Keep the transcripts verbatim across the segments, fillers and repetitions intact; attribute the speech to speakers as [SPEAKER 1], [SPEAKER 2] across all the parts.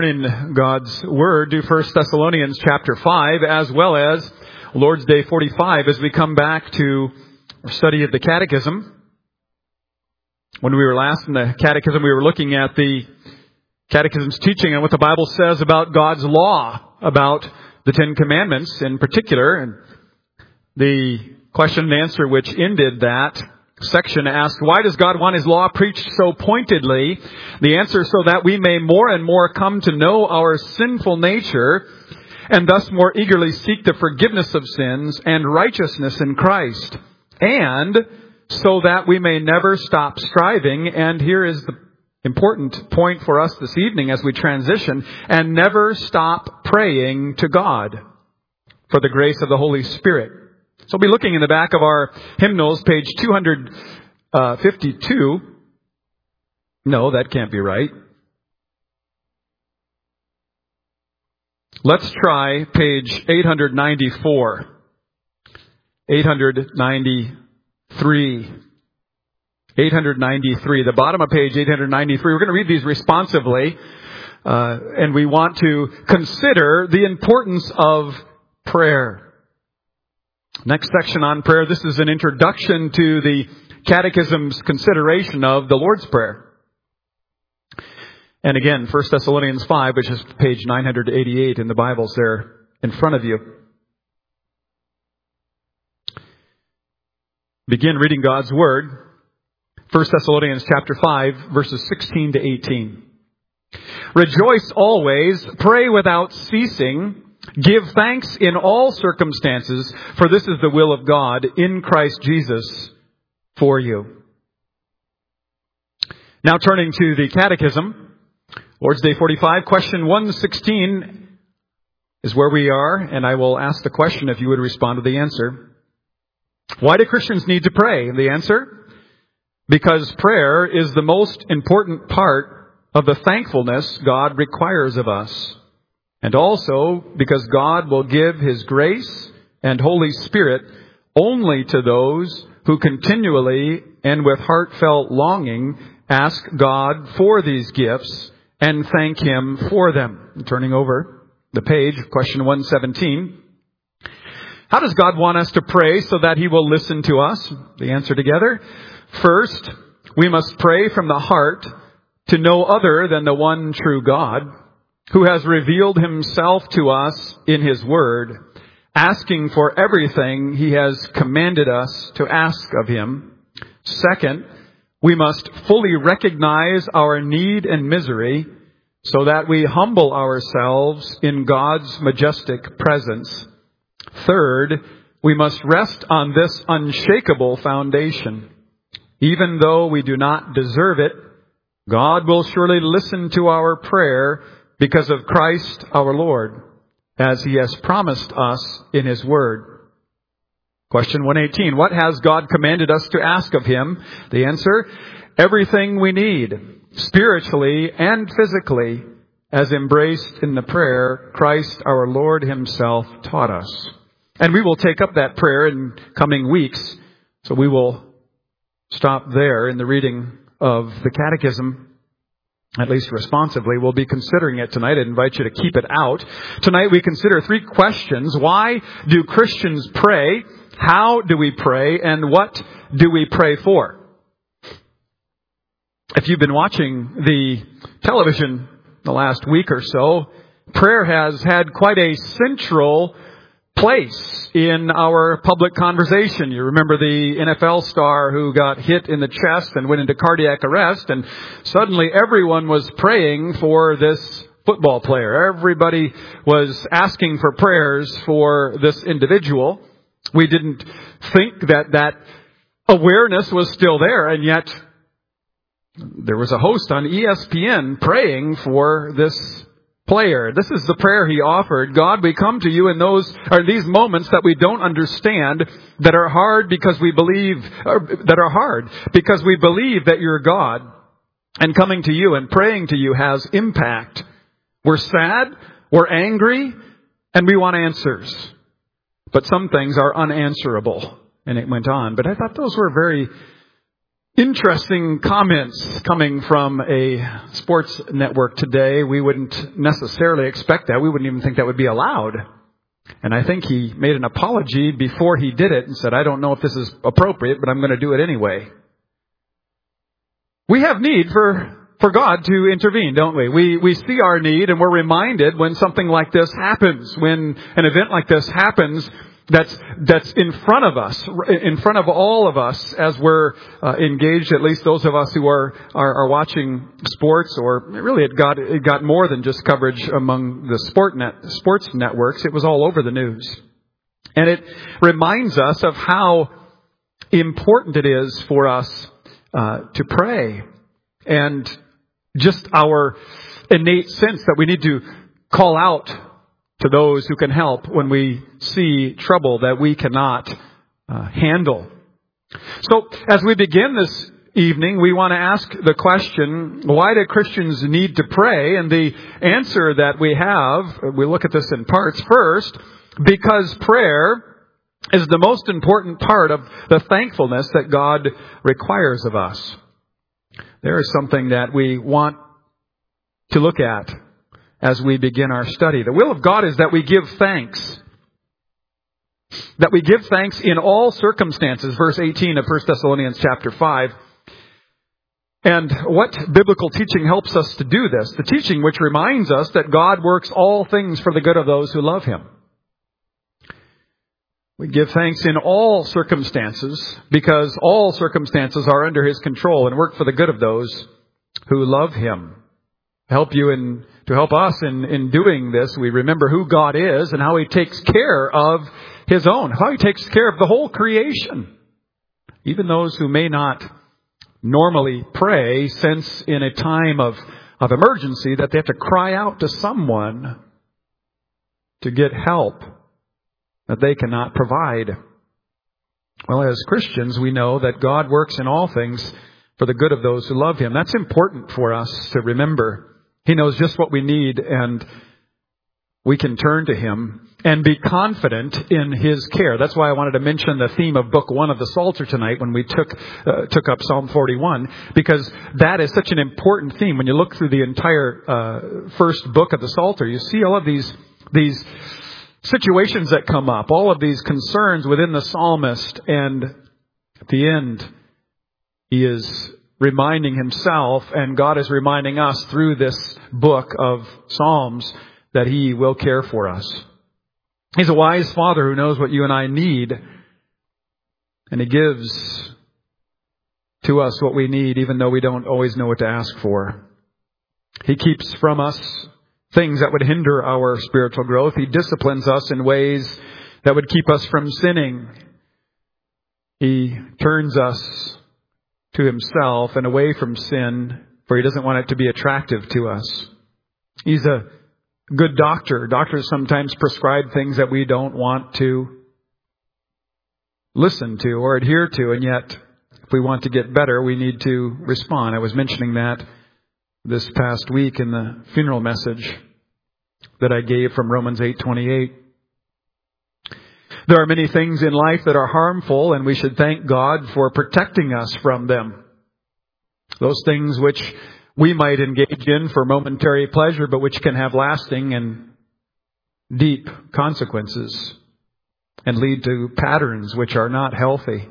[SPEAKER 1] In God's Word, do First Thessalonians chapter five, as well as Lord's Day forty-five, as we come back to our study of the Catechism. When we were last in the Catechism, we were looking at the Catechism's teaching and what the Bible says about God's law, about the Ten Commandments in particular. And the question and answer which ended that section asked, why does God want His law preached so pointedly? The answer, so that we may more and more come to know our sinful nature and thus more eagerly seek the forgiveness of sins and righteousness in Christ. And so that we may never stop striving, and here is the important point for us this evening as we transition, and never stop praying to God for the grace of the Holy Spirit. So we'll be looking in the back of our hymnals, page two fifty-two. No, that can't be right. Let's try page eight ninety-four. eight ninety-three. eight ninety-three. The bottom of page eight ninety-three. We're going to read these responsively. Uh, and we want to consider the importance of prayer. Next section on prayer. This is an introduction to the Catechism's consideration of the Lord's Prayer. And again, First Thessalonians five, which is page nine eighty-eight in the Bibles there in front of you. Begin reading God's Word. First Thessalonians chapter five, verses sixteen to eighteen. Rejoice always, pray without ceasing. Give thanks in all circumstances, for this is the will of God in Christ Jesus for you. Now turning to the Catechism, Lord's Day forty-five, question one sixteen is where we are, and I will ask the question if you would respond to the answer. Why do Christians need to pray? And the answer? Because prayer is the most important part of the thankfulness God requires of us. And also because God will give His grace and Holy Spirit only to those who continually and with heartfelt longing ask God for these gifts and thank Him for them. Turning over the page, question one seventeen. How does God want us to pray so that He will listen to us? The answer together. First, we must pray from the heart to no other than the one true God, who has revealed Himself to us in His Word, asking for everything He has commanded us to ask of Him. Second, we must fully recognize our need and misery so that we humble ourselves in God's majestic presence. Third, we must rest on this unshakable foundation. Even though we do not deserve it, God will surely listen to our prayer because of Christ our Lord, as He has promised us in His Word. Question one eighteen. What has God commanded us to ask of Him? The answer, everything we need, spiritually and physically, as embraced in the prayer Christ our Lord Himself taught us. And we will take up that prayer in coming weeks, so we will stop there in the reading of the Catechism. At least responsively. We'll be considering it tonight. I invite you to keep it out. Tonight we consider three questions. Why do Christians pray? How do we pray? And what do we pray for? If you've been watching the television the last week or so, prayer has had quite a central place in our public conversation. You remember the N F L star who got hit in the chest and went into cardiac arrest, and suddenly everyone was praying for this football player. Everybody was asking for prayers for this individual. We didn't think that that awareness was still there, and yet there was a host on E S P N praying for this player. This is the prayer he offered. God, we come to you in those, or these moments that we don't understand, that are hard because we believe, or that are hard because we believe that you're God. And coming to you and praying to you has impact. We're sad, we're angry, and we want answers. But some things are unanswerable. And it went on. But I thought those were very Interesting comments coming from a sports network today. We wouldn't necessarily expect that. We wouldn't even think that would be allowed. And I think he made an apology before he did it and said, I don't know if this is appropriate, but I'm going to do it anyway. We have need for, for God to intervene, don't we? We, we see our need and we're reminded when something like this happens, when an event like this happens, that's, that's in front of us, in front of all of us as we're uh, engaged, at least those of us who are, are, are watching sports, or really it got, it got more than just coverage among the sport net, sports networks. It was all over the news. And it reminds us of how important it is for us uh, to pray, and just our innate sense that we need to call out to those who can help when we see trouble that we cannot uh, handle. So as we begin this evening, we want to ask the question, why do Christians need to pray? And the answer that we have, we look at this in parts. First, because prayer is the most important part of the thankfulness that God requires of us. There is something that we want to look at as we begin our study. The will of God is that we give thanks. That we give thanks in all circumstances. Verse eighteen of First Thessalonians chapter five. And what biblical teaching helps us to do this? The teaching which reminds us that God works all things for the good of those who love Him. We give thanks in all circumstances because all circumstances are under His control and work for the good of those who love Him. Help you in to help us in, in doing this, we remember who God is and how He takes care of His own, how He takes care of the whole creation. Even those who may not normally pray sense in a time of, of emergency that they have to cry out to someone to get help that they cannot provide. Well, as Christians, we know that God works in all things for the good of those who love Him. That's important for us to remember. He knows just what we need, and we can turn to Him and be confident in His care. That's why I wanted to mention the theme of book one of the Psalter tonight when we took uh, took up Psalm forty-one, because that is such an important theme. When you look through the entire uh, first book of the Psalter, you see all of these these situations that come up, all of these concerns within the psalmist, and at the end, he is reminding himself, and God is reminding us through this book of Psalms, that He will care for us. He's a wise Father who knows what you and I need, and He gives to us what we need, even though we don't always know what to ask for. He keeps from us things that would hinder our spiritual growth. He disciplines us in ways that would keep us from sinning. He turns us to Himself and away from sin, for He doesn't want it to be attractive to us. He's a good doctor. Doctors sometimes prescribe things that we don't want to listen to or adhere to, and yet if we want to get better, we need to respond. I was mentioning that this past week in the funeral message that I gave from Romans eight twenty-eight. There are many things in life that are harmful, and we should thank God for protecting us from them. Those things which we might engage in for momentary pleasure, but which can have lasting and deep consequences and lead to patterns which are not healthy.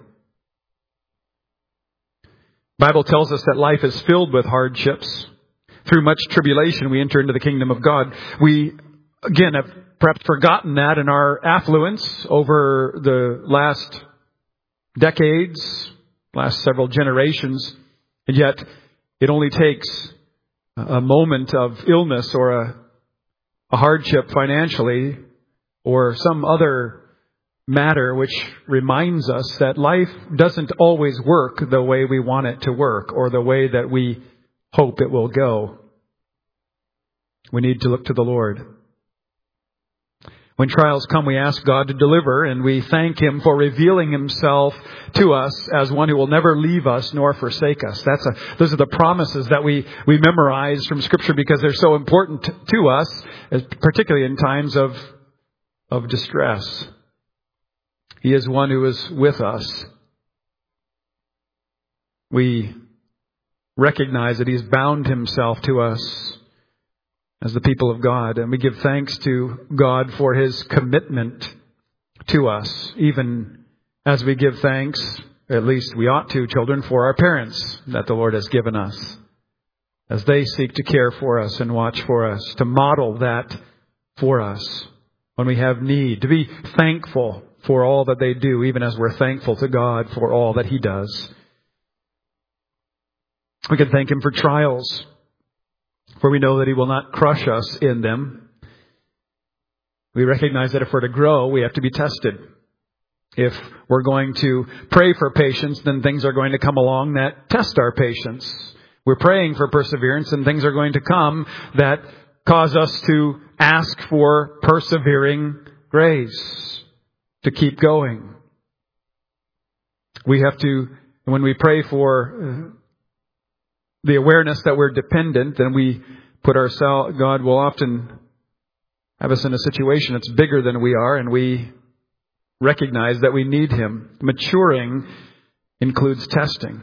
[SPEAKER 1] The Bible tells us that life is filled with hardships. Through much tribulation, we enter into the kingdom of God. We, again, have perhaps forgotten that in our affluence over the last decades, last several generations. And yet, it only takes a moment of illness or a, a hardship financially or some other matter which reminds us that life doesn't always work the way we want it to work or the way that we hope it will go. We need to look to the Lord. When trials come, we ask God to deliver, and we thank Him for revealing Himself to us as one who will never leave us nor forsake us. That's a, those are the promises that we, we memorize from Scripture because they're so important to us, particularly in times of, of distress. He is one who is with us. we recognize that He's bound Himself to us as the people of God. And we give thanks to God for His commitment to us, even as we give thanks, at least we ought to, children, for our parents that the Lord has given us, as they seek to care for us and watch for us, to model that for us when we have need, to be thankful for all that they do, even as we're thankful to God for all that He does. We can thank Him for trials, for we know that He will not crush us in them. We recognize that if we're to grow, we have to be tested. If we're going to pray for patience, then things are going to come along that test our patience. We're praying for perseverance, and things are going to come that cause us to ask for persevering grace to keep going. We have to, when we pray for the awareness that we're dependent, then we put ourselves, God will often have us in a situation that's bigger than we are, and we recognize that we need Him. Maturing includes testing.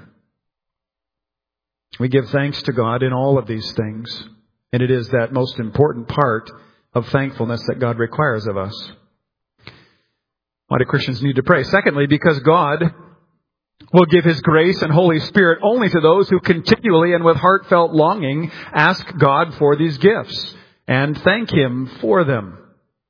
[SPEAKER 1] We give thanks to God in all of these things, and it is that most important part of thankfulness that God requires of us. Why do Christians need to pray? Secondly, because God will give His grace and Holy Spirit only to those who continually and with heartfelt longing ask God for these gifts and thank Him for them.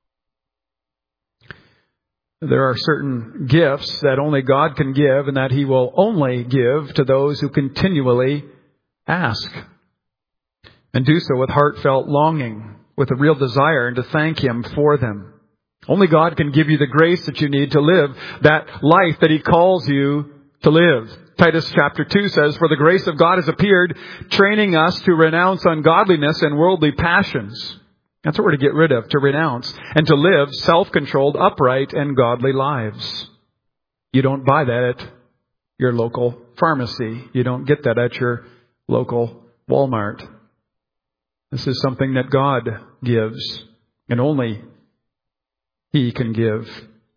[SPEAKER 1] There are certain gifts that only God can give, and that He will only give to those who continually ask and do so with heartfelt longing, with a real desire, and to thank Him for them. Only God can give you the grace that you need to live that life that He calls you to live. Titus chapter two says, "For the grace of God has appeared, training us to renounce ungodliness and worldly passions." That's what we're to get rid of, to renounce, and to live self-controlled, upright, and godly lives. You don't buy that at your local pharmacy. You don't get that at your local Walmart. This is something that God gives, and only He can give.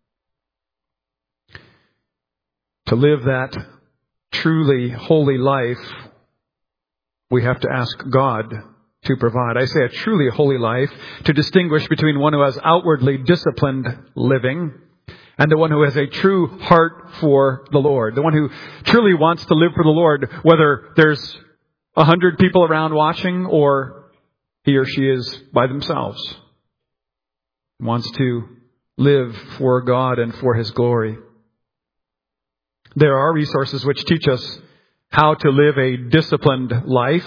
[SPEAKER 1] To live that truly holy life, we have to ask God to provide. I say a truly holy life to distinguish between one who has outwardly disciplined living and the one who has a true heart for the Lord. The one who truly wants to live for the Lord, whether there's a hundred people around watching or he or she is by themselves. Wants to live for God and for His glory. There are resources which teach us how to live a disciplined life,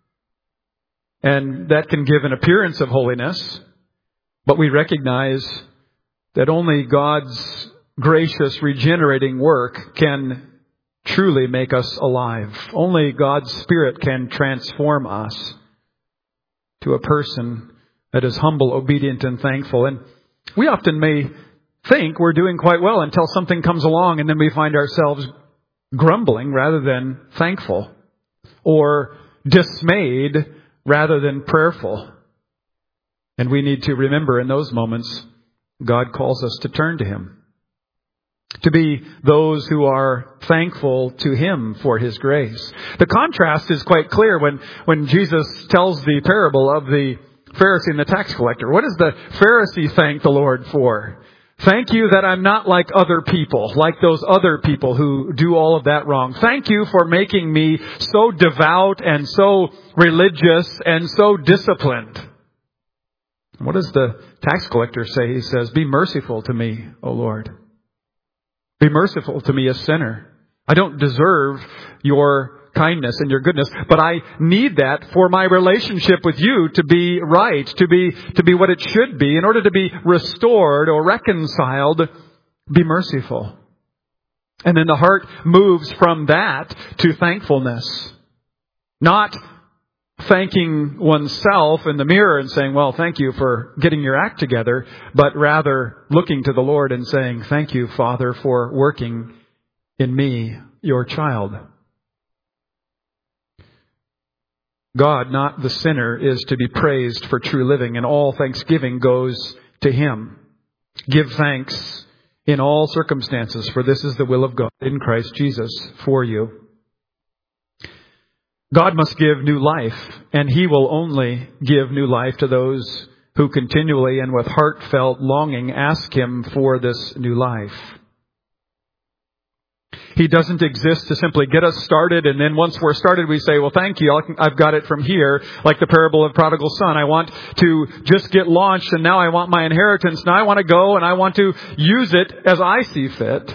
[SPEAKER 1] and that can give an appearance of holiness, but we recognize that only God's gracious regenerating work can truly make us alive. Only God's Spirit can transform us to a person that is humble, obedient, and thankful. And we often may think we're doing quite well until something comes along, and then we find ourselves grumbling rather than thankful, or dismayed rather than prayerful. And we need to remember in those moments, God calls us to turn to Him, to be those who are thankful to Him for His grace. The contrast is quite clear when, when Jesus tells the parable of the Pharisee and the tax collector. What does the Pharisee thank the Lord for? Thank you that I'm not like other people, like those other people who do all of that wrong. Thank you for making me so devout and so religious and so disciplined. What does the tax collector say? He says, "Be merciful to me, O Lord. Be merciful to me, a sinner. I don't deserve your kindness and your goodness, but I need that for my relationship with you to be right, to be to be what it should be. In order to be restored or reconciled, be merciful." And then the heart moves from that to thankfulness. Not thanking oneself in the mirror and saying, "Well, thank you for getting your act together," but rather looking to the Lord and saying, "Thank you, Father, for working in me, your child." God, not the sinner, is to be praised for true living, and all thanksgiving goes to Him. Give thanks in all circumstances, for this is the will of God in Christ Jesus for you. God must give new life, and He will only give new life to those who continually and with heartfelt longing ask Him for this new life. He doesn't exist to simply get us started, and then once we're started we say, well, thank you, I've got it from here, like the parable of prodigal son. I want to just get launched, and now I want my inheritance. Now I want to go, and I want to use it as I see fit.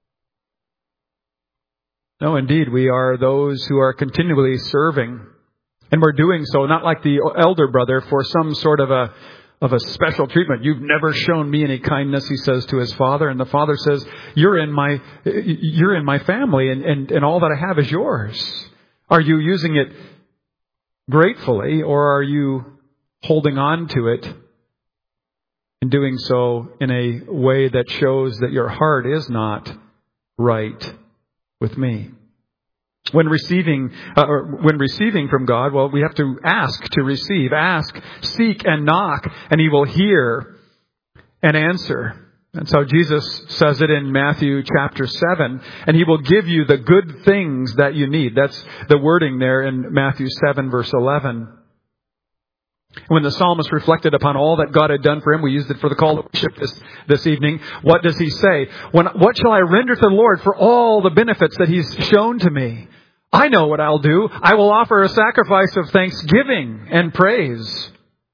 [SPEAKER 1] No, indeed, we are those who are continually serving. And we're doing so not like the elder brother for some sort of a of a special treatment. You've never shown me any kindness, he says to his father. And the father says, you're in my you're in my family, and, and, and all that I have is yours. Are you using it gratefully, or are you holding on to it and doing so in a way that shows that your heart is not right with me? When receiving, uh, or when receiving from God, well, we have to ask to receive. Ask, seek, and knock, and He will hear and answer. That's how Jesus says it in Matthew chapter seven. And He will give you the good things that you need. That's the wording there in Matthew seven, verse eleven. When the psalmist reflected upon all that God had done for him, we used it for the call to worship this, this evening. What does he say? When, what shall I render to the Lord for all the benefits that He's shown to me? I know what I'll do. I will offer a sacrifice of thanksgiving and praise.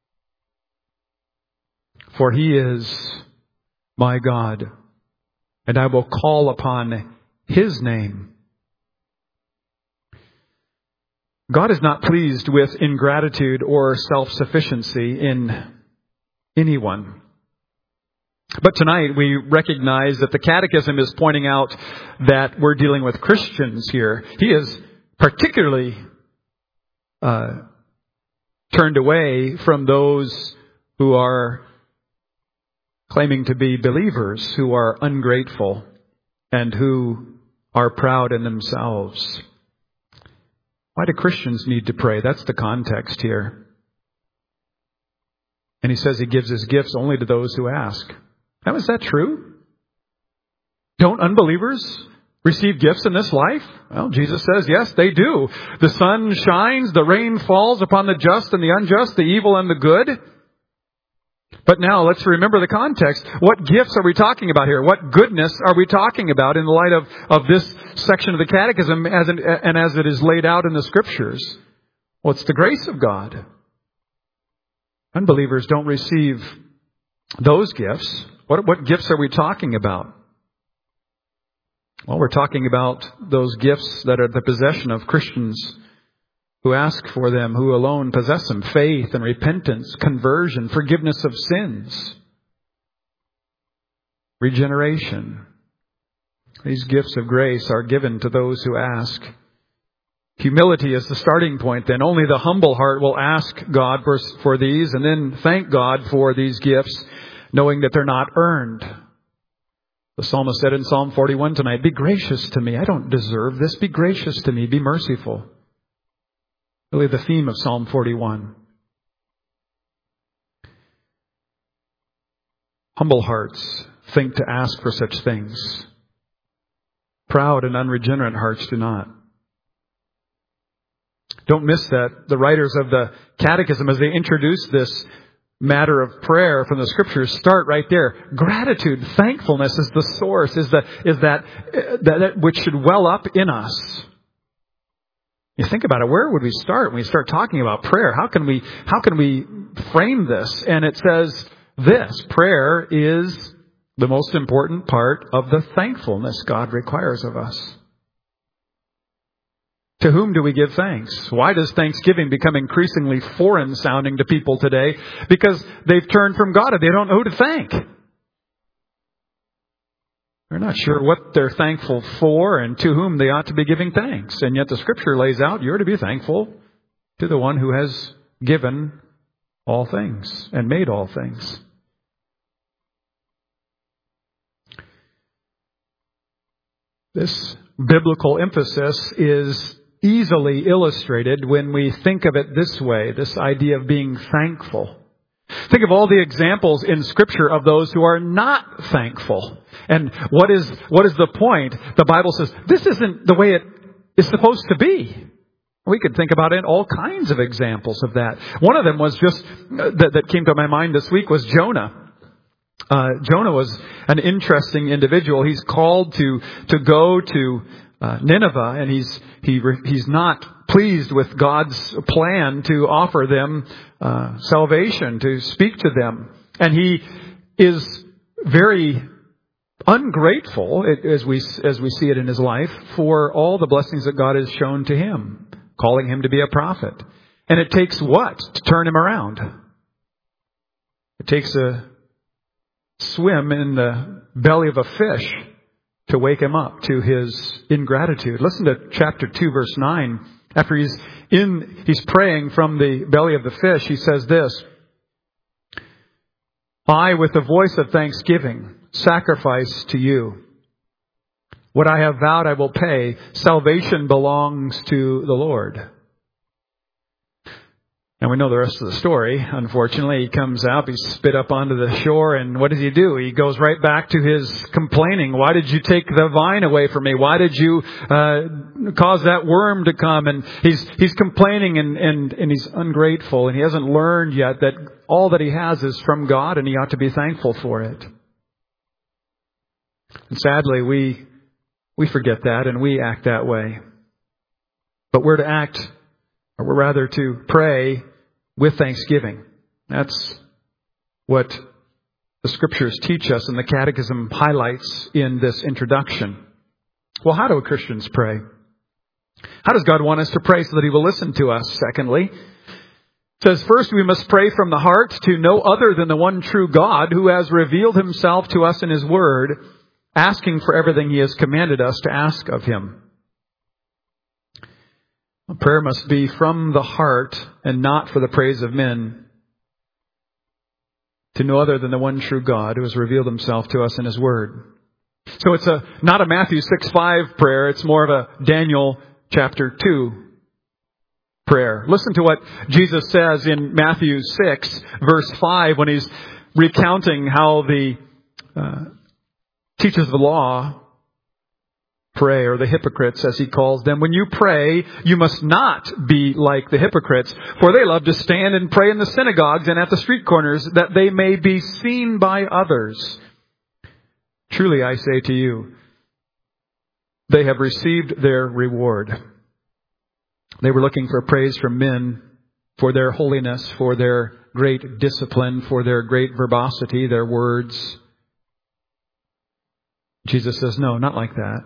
[SPEAKER 1] For He is my God, and I will call upon His name. God is not pleased with ingratitude or self-sufficiency in anyone. But tonight we recognize that the Catechism is pointing out that we're dealing with Christians here. He is particularly uh, turned away from those who are claiming to be believers, who are ungrateful and who are proud in themselves. Why do Christians need to pray? That's the context here. And He says He gives His gifts only to those who ask. Now, is that true? Don't unbelievers receive gifts in this life? Well, Jesus says, yes, they do. The sun shines, the rain falls upon the just and the unjust, the evil and the good. But now let's remember the context. What gifts are we talking about here? What goodness are we talking about in the light of, of this section of the Catechism as in, and as it is laid out in the Scriptures? Well, it's the grace of God. Unbelievers don't receive those gifts. What, what gifts are we talking about? Well, we're talking about those gifts that are the possession of Christians who ask for them, who alone possess them: faith and repentance, conversion, forgiveness of sins, regeneration. These gifts of grace are given to those who ask. Humility is the starting point then. Only the humble heart will ask God for, for these, and then thank God for these gifts, knowing that they're not earned. The psalmist said in Psalm forty-one tonight, be gracious to me. I don't deserve this. Be gracious to me. Be merciful. Really the theme of Psalm forty-one. Humble hearts think to ask for such things. Proud and unregenerate hearts do not. Don't miss that. The writers of the Catechism, as they introduce this matter of prayer from the Scriptures, start right there. Gratitude, thankfulness is the source, is the is that, that, that which should well up in us. You think about it, where would we start when we start talking about prayer? How can we how can we frame this? And it says this: prayer is the most important part of the thankfulness God requires of us. To whom do we give thanks? Why does thanksgiving become increasingly foreign sounding to people today? Because they've turned from God and they don't know who to thank. They're not sure what they're thankful for and to whom they ought to be giving thanks. And yet the Scripture lays out you're to be thankful to the one who has given all things and made all things. This biblical emphasis is easily illustrated when we think of it this way, this idea of being thankful. Think of all the examples in Scripture of those who are not thankful. And what is what is the point? The Bible says this isn't the way it is supposed to be. We could think about it, all kinds of examples of that. One of them was just, uh, that, that came to my mind this week was Jonah. Uh, Jonah was an interesting individual. He's called to, to go to uh, Nineveh, and he's, he, he's not pleased with God's plan to offer them uh, salvation, to speak to them. And he is very ungrateful, as we, as we see it in his life, for all the blessings that God has shown to him, calling him to be a prophet. And it takes what to turn him around? It takes a swim in the belly of a fish to wake him up to his ingratitude. Listen to chapter two, verse nine. After he's in, he's praying from the belly of the fish, he says this, I, with the voice of thanksgiving, sacrifice to you. What I have vowed I will pay. Salvation belongs to the Lord. And we know the rest of the story. Unfortunately, he comes out, he's spit up onto the shore, and what does he do? He goes right back to his complaining. Why did you take the vine away from me? Why did you uh, cause that worm to come? And he's he's complaining and, and, and he's ungrateful, and he hasn't learned yet that all that he has is from God, and he ought to be thankful for it. And sadly, we we forget that, and we act that way. But we're to act, or we're rather to pray with thanksgiving. That's what the Scriptures teach us, and the Catechism highlights in this introduction. Well, how do Christians pray? How does God want us to pray so that He will listen to us? Secondly, it says, first, we must pray from the heart to no other than the one true God who has revealed Himself to us in His Word, asking for everything He has commanded us to ask of Him. Prayer must be from the heart and not for the praise of men, to no other than the one true God who has revealed Himself to us in His Word. So it's a not a Matthew six five prayer, it's more of a Daniel chapter two prayer. Listen to what Jesus says in Matthew six verse five when He's recounting how the uh, teachers of the law pray, or the hypocrites as He calls them. When you pray, you must not be like the hypocrites, for they love to stand and pray in the synagogues and at the street corners, that they may be seen by others. Truly I say to you, they have received their reward. They were looking for praise from men for their holiness, for their great discipline, for their great verbosity, their words. Jesus says, no, not like that.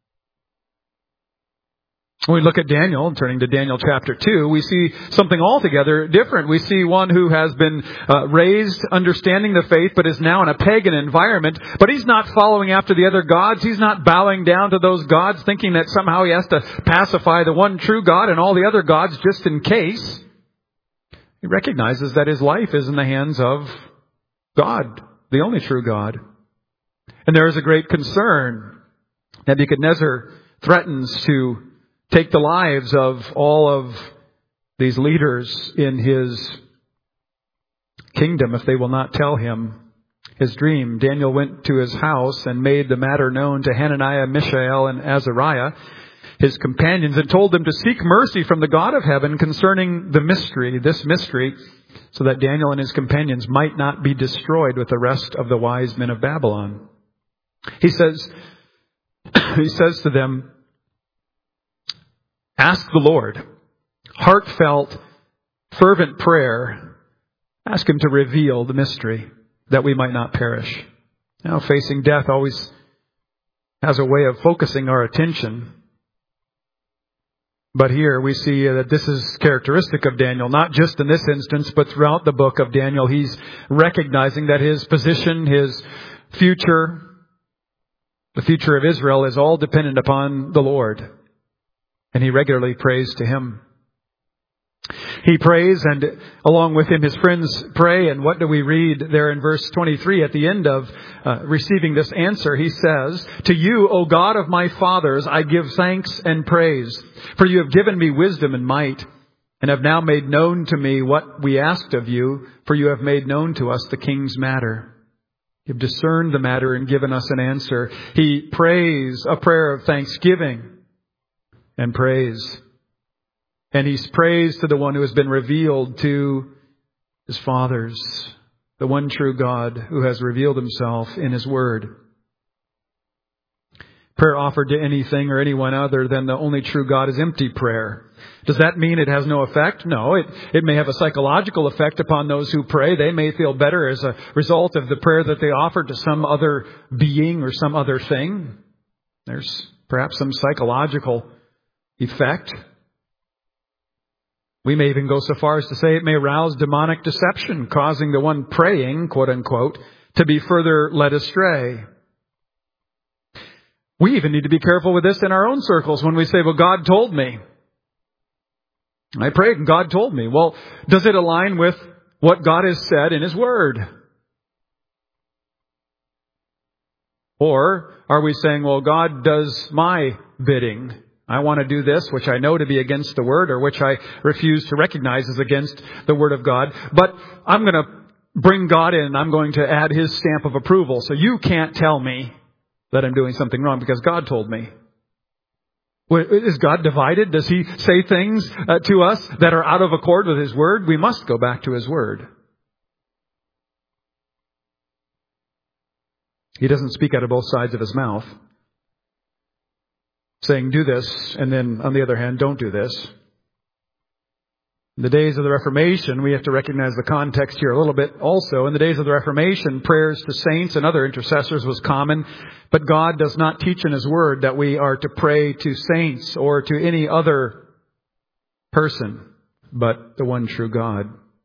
[SPEAKER 1] When we look at Daniel, turning to Daniel chapter two, we see something altogether different. We see one who has been uh, raised understanding the faith, but is now in a pagan environment. But he's not following after the other gods. He's not bowing down to those gods, thinking that somehow he has to pacify the one true God and all the other gods just in case. He recognizes that his life is in the hands of God, the only true God. And there is a great concern. Nebuchadnezzar threatens to take the lives of all of these leaders in his kingdom if they will not tell him his dream. Daniel went to his house and made the matter known to Hananiah, Mishael, and Azariah, his companions, and told them to seek mercy from the God of heaven concerning the mystery, this mystery, so that Daniel and his companions might not be destroyed with the rest of the wise men of Babylon. He says, he says to them, ask the Lord, heartfelt, fervent prayer. Ask Him to reveal the mystery that we might not perish. Now, facing death always has a way of focusing our attention. But here we see that this is characteristic of Daniel, not just in this instance, but throughout the book of Daniel. He's recognizing that his position, his future, the future of Israel is all dependent upon the Lord. And he regularly prays to Him. He prays, and along with him his friends pray. And what do we read there in verse twenty-three at the end of uh, receiving this answer? He says, to you, O God of my fathers, I give thanks and praise. For you have given me wisdom and might, and have now made known to me what we asked of you. For you have made known to us the king's matter. You have discerned the matter and given us an answer. He prays a prayer of thanksgiving and praise. And he prays to the one who has been revealed to his fathers, the one true God who has revealed himself in his word. Prayer offered to anything or anyone other than the only true God is empty prayer. Does that mean it has no effect? No, it, it may have a psychological effect upon those who pray. They may feel better as a result of the prayer that they offered to some other being or some other thing. There's perhaps some psychological effect. We may even go so far as to say it may arouse demonic deception, causing the one praying, quote unquote, to be further led astray. We even need to be careful with this in our own circles when we say, well, God told me. I prayed and God told me. Well, does it align with what God has said in His Word? Or are we saying, well, God does my bidding. I want to do this, which I know to be against the Word, or which I refuse to recognize as against the Word of God. But I'm going to bring God in and I'm going to add His stamp of approval. So you can't tell me that I'm doing something wrong because God told me. Is God divided? Does He say things uh, to us that are out of accord with His Word? We must go back to His Word. He doesn't speak out of both sides of His mouth, saying do this, and then on the other hand, don't do this. In the days of the Reformation, we have to recognize the context here a little bit also. In the days of the Reformation, prayers to saints and other intercessors was common, but God does not teach in His Word that we are to pray to saints or to any other person, but the one true God.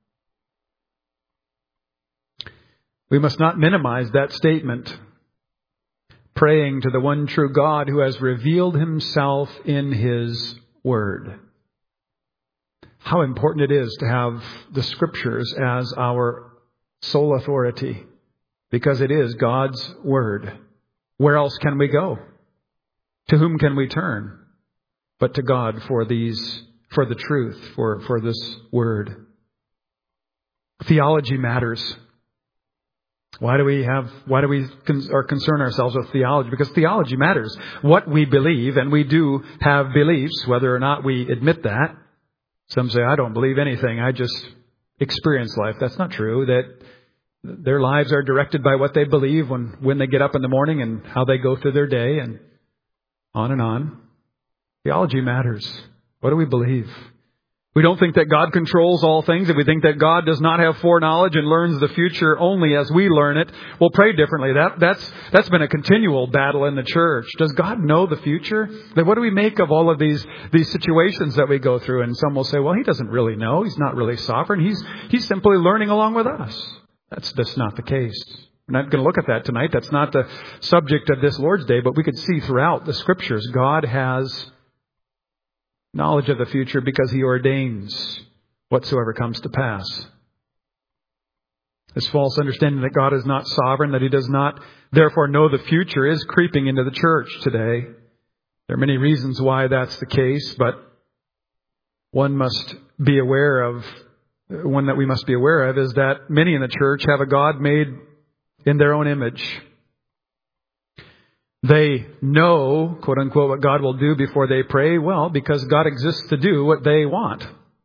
[SPEAKER 1] We must not minimize that statement. Praying to the one true God who has revealed Himself in His Word. How important it is to have the Scriptures as our sole authority, because it is God's Word. Where else can we go? To whom can we turn but to God for these, for the truth, for, for this Word? Theology matters. Why do we have, why do we con- or concern ourselves with theology? Because theology matters. What we believe, and we do have beliefs, whether or not we admit that. Some say, I don't believe anything. I just experience life. That's not true. That their lives are directed by what they believe when, when they get up in the morning and how they go through their day and on and on. Theology matters. What do we believe? We don't think that God controls all things. If we think that God does not have foreknowledge and learns the future only as we learn it, we'll pray differently. That, that's, that's been a continual battle in the church. Does God know the future? Then what do we make of all of these, these situations that we go through? And some will say, well, He doesn't really know. He's not really sovereign. He's, he's simply learning along with us. That's, that's not the case. We're not going to look at that tonight. That's not the subject of this Lord's Day, but we could see throughout the Scriptures, God has knowledge of the future because He ordains whatsoever comes to pass. This false understanding that God is not sovereign, that He does not therefore know the future, is creeping into the church today. There are many reasons why that's the case, but one must be aware of, one that we must be aware of is that many in the church have a God made in their own image. They know, quote unquote, what God will do before they pray. Well, because God exists to do what they want.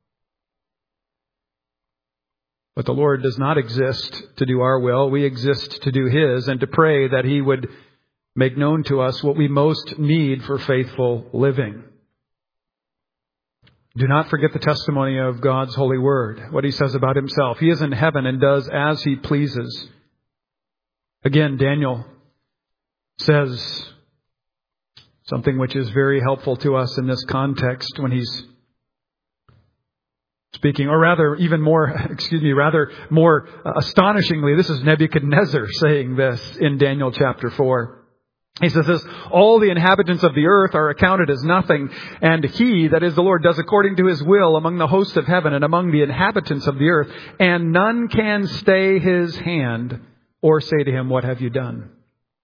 [SPEAKER 1] But the Lord does not exist to do our will. We exist to do His and to pray that He would make known to us what we most need for faithful living. Do not forget the testimony of God's holy word, what He says about Himself. He is in heaven and does as He pleases. Again, Daniel says something which is very helpful to us in this context when he's speaking, or rather even more, excuse me, rather more astonishingly, this is Nebuchadnezzar saying this in Daniel chapter four. He says this, all the inhabitants of the earth are accounted as nothing, and He, that is the Lord, does according to His will among the hosts of heaven and among the inhabitants of the earth, and none can stay His hand or say to Him, what have you done?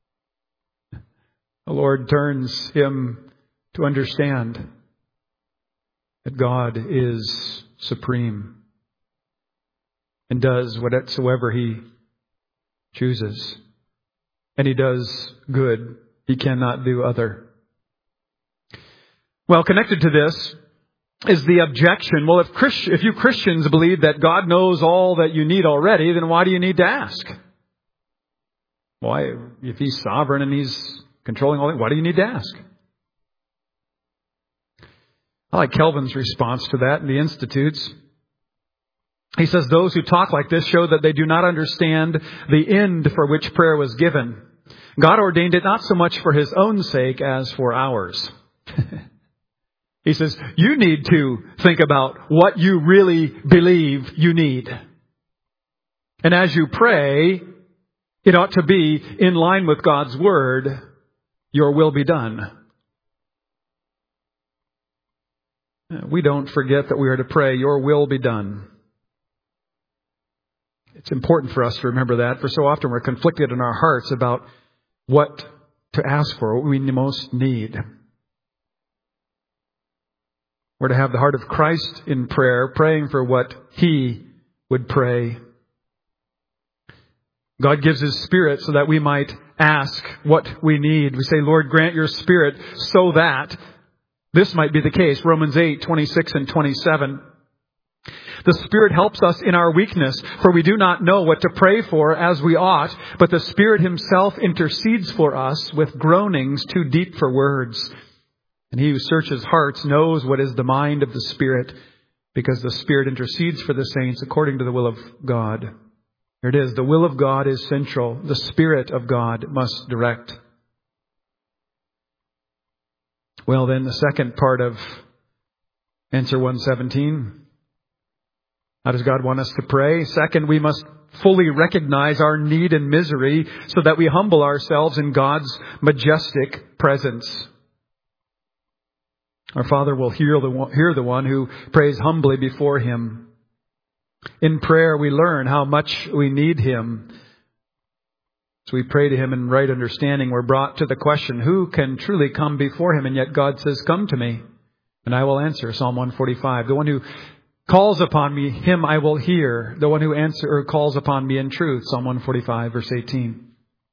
[SPEAKER 1] The Lord turns him to understand that God is supreme and does whatsoever He chooses. And He does good. He cannot do other. Well, connected to this, is the objection, well, if Christ, if you Christians believe that God knows all that you need already, then why do you need to ask? Why, if He's sovereign and He's controlling all things, why do you need to ask? I like Calvin's response to that in the Institutes. He says, those who talk like this show that they do not understand the end for which prayer was given. God ordained it not so much for His own sake as for ours. He says, you need to think about what you really believe you need. And as you pray, it ought to be in line with God's Word, your will be done. We don't forget that we are to pray, your will be done. It's important for us to remember that, for so often we're conflicted in our hearts about what to ask for, what we most need. We're to have the heart of Christ in prayer, praying for what He would pray. God gives His Spirit so that we might ask what we need. We say, Lord, grant your Spirit so that this might be the case. Romans eight, twenty-six and twenty-seven. The Spirit helps us in our weakness, for we do not know what to pray for as we ought, but the Spirit Himself intercedes for us with groanings too deep for words. And He who searches hearts knows what is the mind of the Spirit, because the Spirit intercedes for the saints according to the will of God. Here it is. The will of God is central. The Spirit of God must direct. Well, then the second part of answer one seventeen. How does God want us to pray? Second, we must fully recognize our need and misery so that we humble ourselves in God's majestic presence. Our Father will hear the one, hear the one who prays humbly before Him. In prayer, we learn how much we need Him. As we pray to Him in right understanding, we're brought to the question, who can truly come before Him? And yet God says, come to me, and I will answer. Psalm one forty-five. The one who calls upon me, him I will hear. The one who answer or calls upon me in truth. Psalm one forty-five, verse eighteen.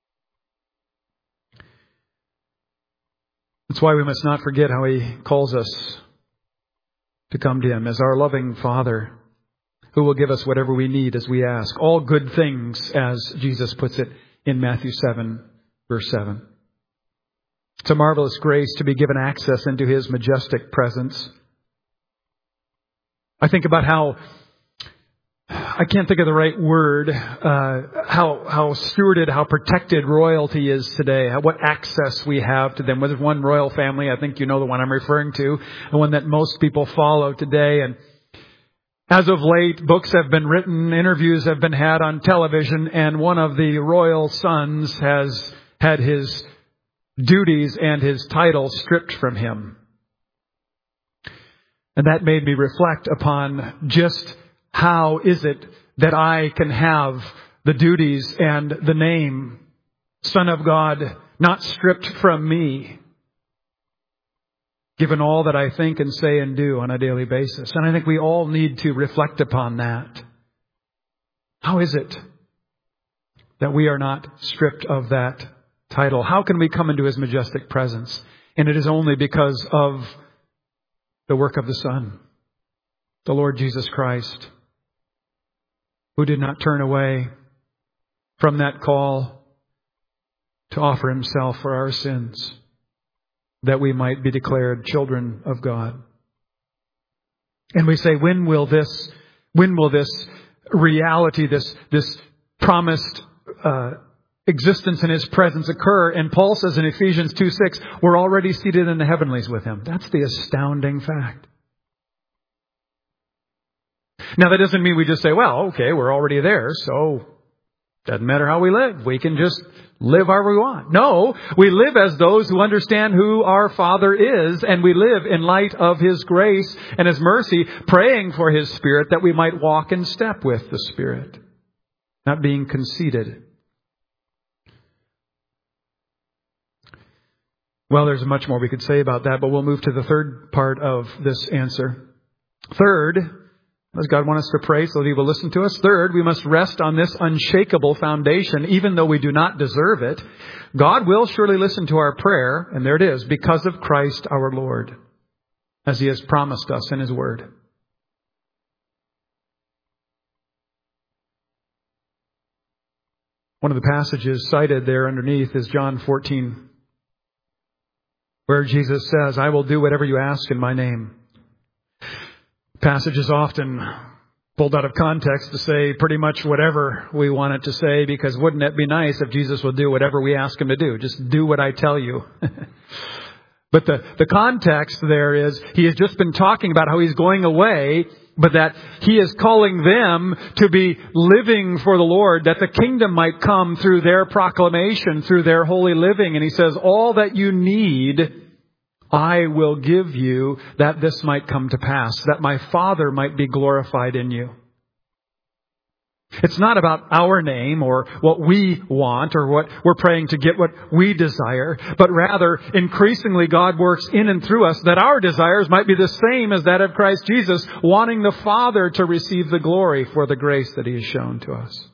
[SPEAKER 1] That's why we must not forget how He calls us to come to Him as our loving Father, who will give us whatever we need as we ask. All good things, as Jesus puts it in Matthew seven, verse seven. It's a marvelous grace to be given access into His majestic presence. I think about how, I can't think of the right word, uh, how how stewarded, how protected royalty is today, how, what access we have to them. There's one royal family, I think you know the one I'm referring to, the one that most people follow today. And as of late, books have been written, interviews have been had on television, and one of the royal sons has had his duties and his title stripped from him. And that made me reflect upon just how is it that I can have the duties and the name Son of God not stripped from me, given all that I think and say and do on a daily basis. And I think we all need to reflect upon that. How is it that we are not stripped of that title? How can we come into His majestic presence? And it is only because of the work of the Son, the Lord Jesus Christ, who did not turn away from that call to offer Himself for our sins, that we might be declared children of God. And we say, when will this, when will this reality, this, this promised uh, existence in His presence occur? And Paul says in Ephesians two six, we're already seated in the heavenlies with Him. That's the astounding fact. Now that doesn't mean we just say, well, okay, we're already there, so doesn't matter how we live. We can just live however we want. No, we live as those who understand who our Father is, and we live in light of His grace and His mercy, praying for His Spirit that we might walk in step with the Spirit, not being conceited. Well, there's much more we could say about that, but we'll move to the third part of this answer. Third, does God want us to pray so that He will listen to us? Third, we must rest on this unshakable foundation, even though we do not deserve it. God will surely listen to our prayer, and there it is, because of Christ our Lord. as He has promised us in His Word. One of the passages cited there underneath is John fourteen, where Jesus says, I will do whatever you ask in my name. The passage is often pulled out of context to say pretty much whatever we want it to say, because wouldn't it be nice if Jesus would do whatever we ask Him to do? Just do what I tell you. But the, the context there is He has just been talking about how He's going away, but that He is calling them to be living for the Lord, that the kingdom might come through their proclamation, through their holy living. And He says, all that you need, I will give you, that this might come to pass, that my Father might be glorified in you. It's not about our name or what we want or what we're praying to get what we desire, but rather increasingly God works in and through us that our desires might be the same as that of Christ Jesus, wanting the Father to receive the glory for the grace that He has shown to us.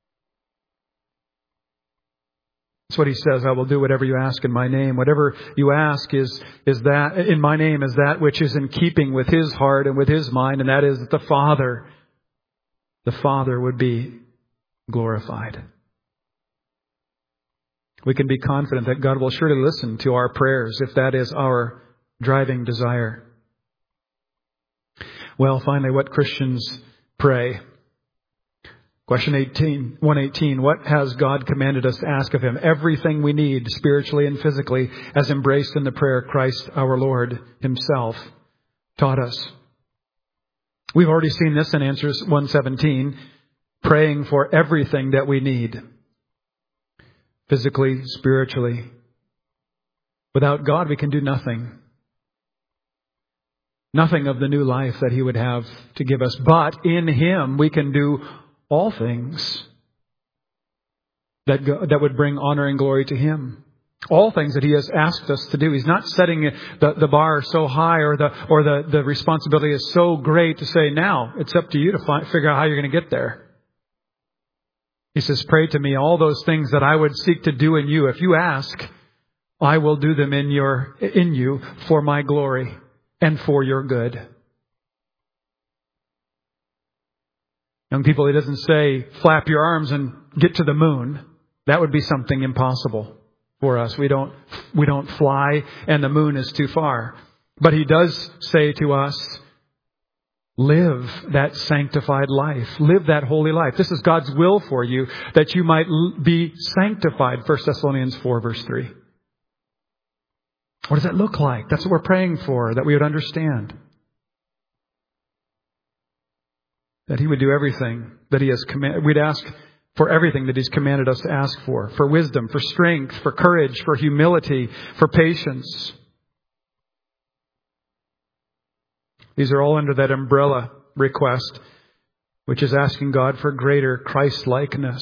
[SPEAKER 1] That's what He says, I will do whatever you ask in my name. Whatever you ask is, is that, in my name, is that which is in keeping with His heart and with His mind, and that is that the Father The Father would be glorified. We can be confident that God will surely listen to our prayers if that is our driving desire. Well, finally, what Christians pray. Question eighteen, one eighteen, what has God commanded us to ask of Him? Everything we need, spiritually and physically, as embraced in the prayer Christ our Lord Himself taught us. We've already seen this in answers one seventeen, praying for everything that we need, physically, spiritually. Without God, we can do nothing. Nothing of the new life that He would have to give us. But in Him, we can do all things that go, that would bring honor and glory to Him. All things that He has asked us to do. He's not setting the, the bar so high or the or the, the responsibility is so great to say, now it's up to you to find, figure out how you're going to get there. He says, pray to me all those things that I would seek to do in you. If you ask, I will do them in your in you for my glory and for your good. Young people, He doesn't say, flap your arms and get to the moon. That would be something impossible for us. We don't, we don't fly, and the moon is too far. But He does say to us, live that sanctified life. Live that holy life. This is God's will for you, that you might be sanctified. First Thessalonians four, verse three. What does that look like? That's what we're praying for, that we would understand. That He would do everything that He has commanded. We'd ask for everything that He's commanded us to ask for. For wisdom, for strength, for courage, for humility, for patience. These are all under that umbrella request, which is asking God for greater Christ-likeness.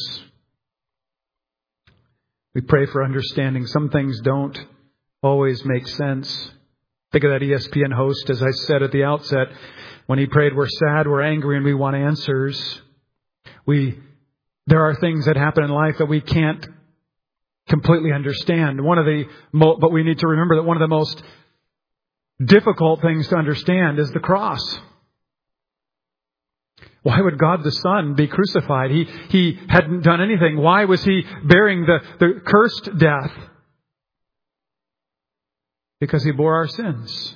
[SPEAKER 1] We pray for understanding. Some things don't always make sense. Think of that E S P N host, as I said at the outset, when he prayed, we're sad, we're angry, and we want answers. We There are things that happen in life that we can't completely understand. One of the, mo- but we need to remember that one of the most difficult things to understand is the cross. Why would God the Son be crucified? He he hadn't done anything. Why was He bearing the, the cursed death? Because He bore our sins.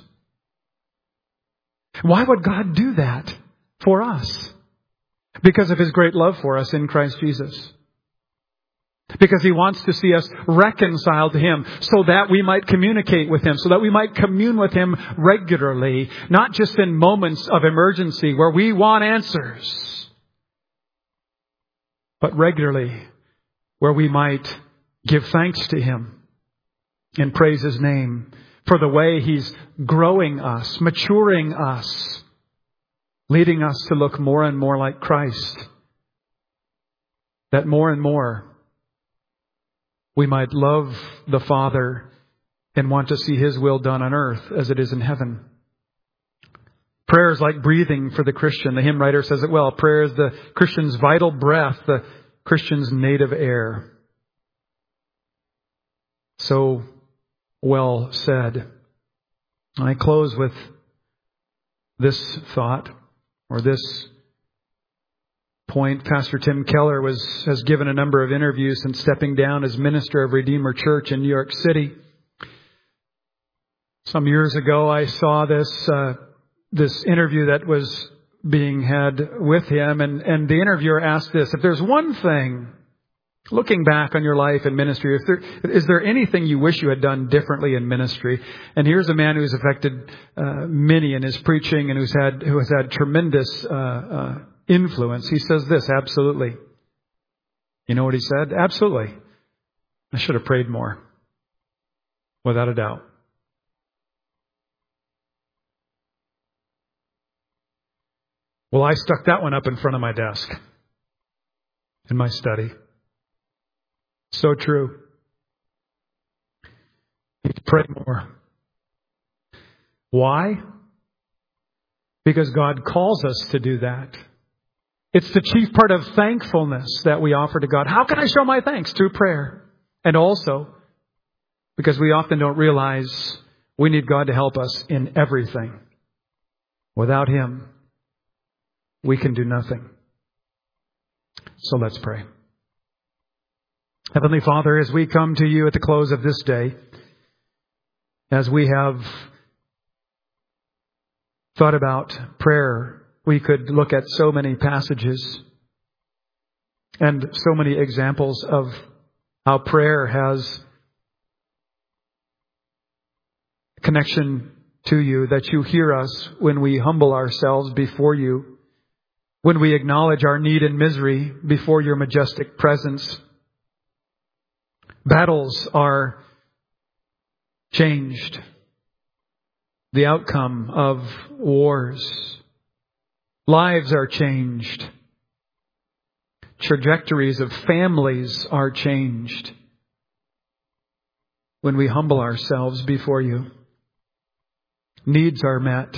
[SPEAKER 1] Why would God do that for us? Because of His great love for us in Christ Jesus. Because He wants to see us reconciled to Him so that we might communicate with Him, so that we might commune with Him regularly, not just in moments of emergency where we want answers, but regularly where we might give thanks to Him and praise His name for the way He's growing us, maturing us, leading us to look more and more like Christ. That more and more we might love the Father and want to see His will done on earth as it is in heaven. Prayer is like breathing for the Christian. The hymn writer says it well. Prayer is the Christian's vital breath, the Christian's native air. So well said. I close with this thought or this point. Pastor Tim Keller was has given a number of interviews since stepping down as minister of Redeemer Church in New York City. Some years ago, I saw this uh, this interview that was being had with him, and, and the interviewer asked this: if there's one thing, looking back on your life in ministry, if there, is there anything you wish you had done differently in ministry? And here's a man who's affected uh, many in his preaching and who's had who has had tremendous uh, uh, influence. He says this: absolutely. You know what he said? Absolutely. I should have prayed more. Without a doubt. Well, I stuck that one up in front of my desk in my study. So true. You need to pray more. Why? Because God calls us to do that. It's the chief part of thankfulness that we offer to God. How can I show my thanks? Through prayer. And also, because we often don't realize we need God to help us in everything. Without Him, we can do nothing. So let's pray. Heavenly Father, as we come to you at the close of this day, as we have thought about prayer, we could look at so many passages and so many examples of how prayer has connection to you, that you hear us when we humble ourselves before you, when we acknowledge our need and misery before your majestic presence. Battles are changed. The outcome of wars. Lives are changed. Trajectories of families are changed when we humble ourselves before you. Needs are met.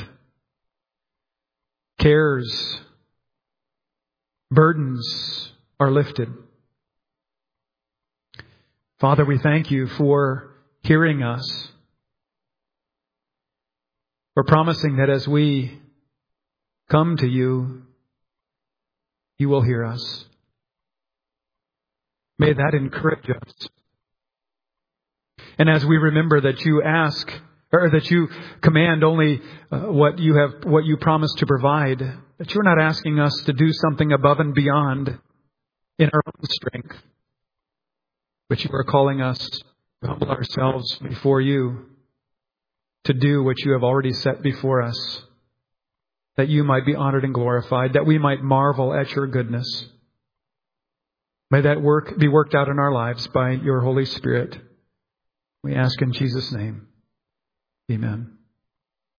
[SPEAKER 1] Cares, burdens are lifted. Father, we thank you for hearing us, for promising that as we come to you, you will hear us. May that encourage us. And as we remember that you ask, or that you command only uh, what you have, what you promise to provide, that you're not asking us to do something above and beyond in our own strength, but you are calling us to humble ourselves before you, to do what you have already set before us, that you might be honored and glorified, that we might marvel at your goodness. May that work be worked out in our lives by your Holy Spirit. We ask in Jesus' name. Amen.